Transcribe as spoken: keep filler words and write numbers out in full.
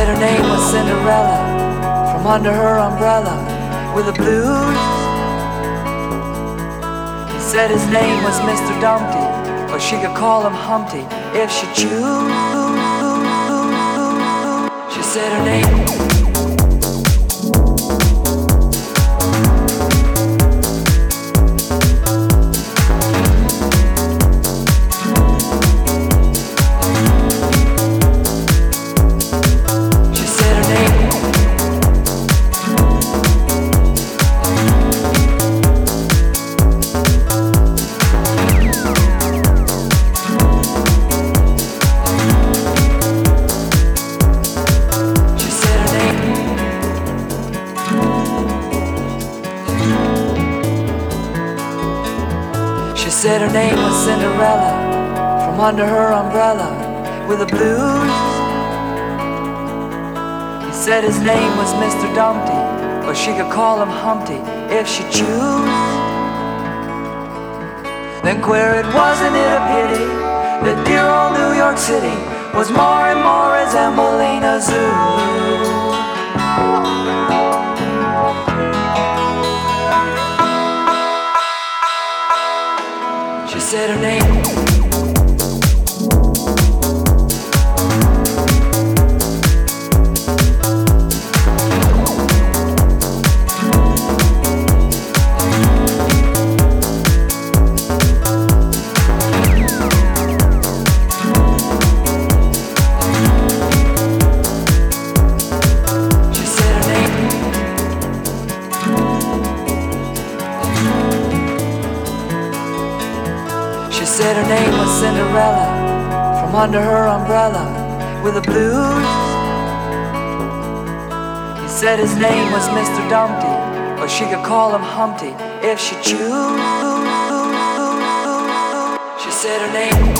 her name was Cinderella, from under her umbrella with the blues. He said his name was Mister Dumpty, but she could call him Humpty if she choose. She said her name. She said her name was Cinderella, from under her umbrella with the blues. He said his name was Mister Dumpty, but she could call him Humpty if she choose. Then queer it, wasn't it a pity that dear old New York City was more and more resembling a zoo? She said her name. She said her name was Cinderella, from under her umbrella with the blues. He said his name was Mister Dumpty, but she could call him Humpty if she choose. She said her name.